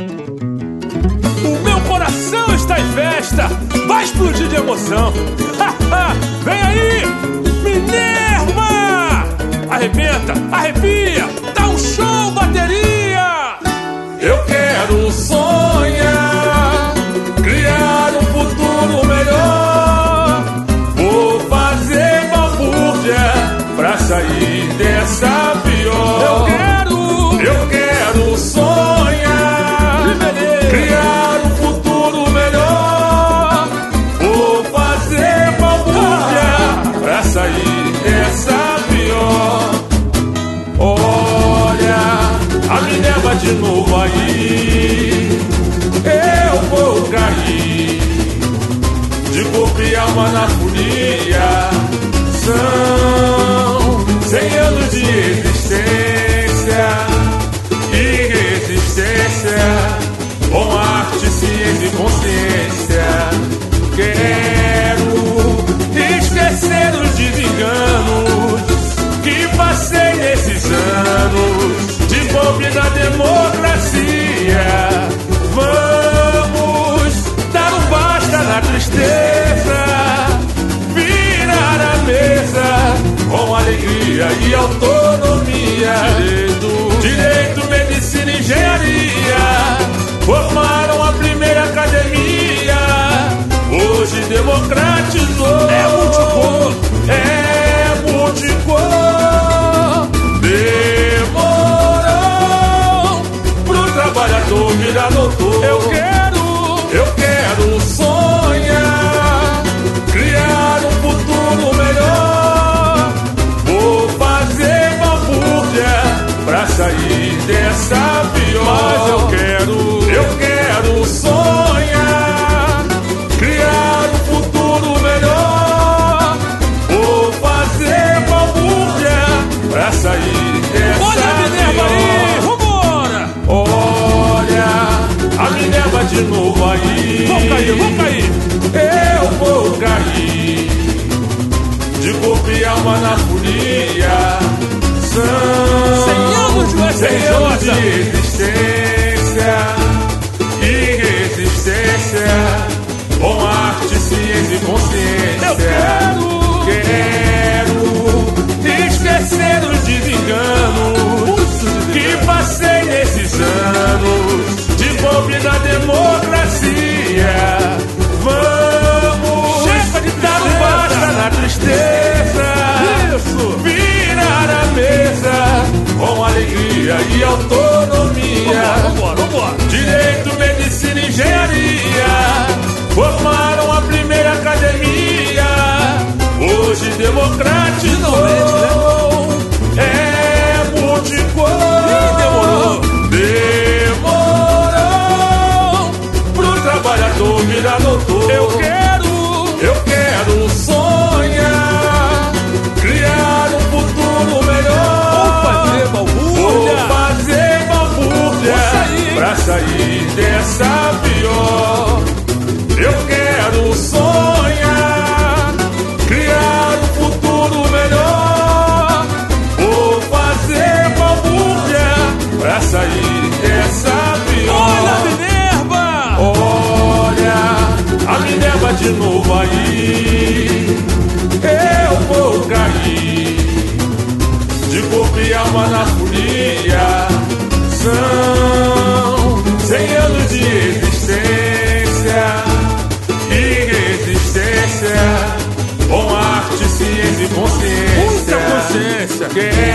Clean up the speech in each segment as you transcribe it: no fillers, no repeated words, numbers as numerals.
O meu coração está em festa, vai explodir de emoção. Vem aí, Minerva! Arrebenta, arrepia, dá um show, bateria! Eu quero sonhar, criar um futuro melhor. Vou fazer balbúrdia pra sair dessa pior. Eu quero sonhar, criar um futuro melhor. Vou fazer balbúrdia pra sair dessa pior. Olha, a Minerva de novo aí. Eu vou cair de corpo e alma na folia. São 100 anos de existência e resistência, com arte, ciência e consciência. Quero esquecer os desenganos que passei nesses anos de golpe na democracia. Vamos dar um basta na tristeza, virar a mesa com alegria e autonomia. Direito, medicina e engenharia formaram a primeira academia. Hoje democratizou. É multicor, é multicor. Demorou pro trabalhador virar doutor. Eu quero sonhar, criar um futuro melhor. Vou fazer balbúrdia pra sair dessa pior. Mas eu quero sonhar, criar um futuro melhor. Vou fazer balbúrdia pra sair dessa pior. Olha a Minerva aí, vambora! Olha, a Minerva de novo aí. Vamos cair. Eu vou cair de corpo e alma na folia. São 100 anos de existência e resistência, com arte, ciência e consciência. Eu quero esquecer os desenganos que passei nesses anos de golpe na democracia. Vamos dar um basta na tristeza. Isso! Virar a mesa com alegria e autonomia. Vambora! Direito, medicina e engenharia formaram a primeira academia. Hoje democratizou. É multicor. Demorou pro trabalhador virar doutor. Eu quero sonhar, criar um futuro melhor. Vou fazer balbúrdia pra sair dessa pior. Eu quero sonhar, criar um futuro melhor. Vou fazer balbúrdia pra sair dessa pior. Olha a Minerva! Olha, a Minerva de novo aí. Eu vou cair de corpo e alma na folia. São 100 anos de existência e resistência, com arte, ciência e consciência. Muita consciência.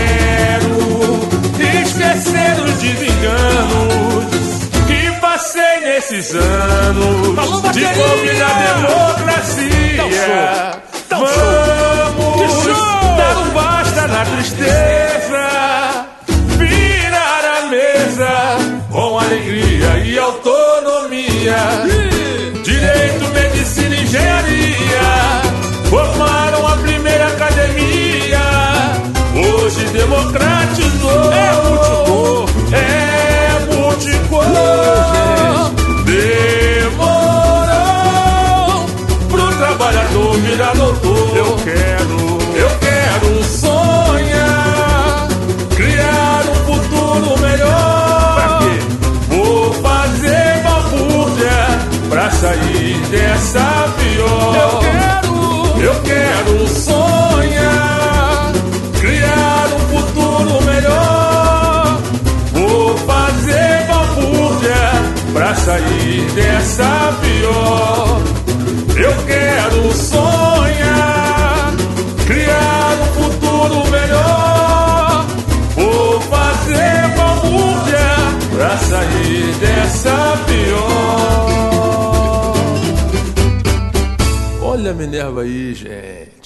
Quero esquecer os desenganos que passei nesses anos de golpe na democracia. Vamos dar um basta na tristeza, virar a mesa com alegria e autonomia. Direito, medicina e engenharia formaram a primeira academia. Hoje democratizou. É multicor. Demorou pro trabalhador virar doutor. Eu quero sonhar, criar um futuro melhor. Vou fazer sair dessa pior. Eu quero sonhar, criar um futuro melhor. Vou fazer balbúrdia pra sair dessa pior. Eu quero sonhar, criar um futuro melhor. Vou fazer balbúrdia pra sair dessa pior. Olha a Minerva aí, gente.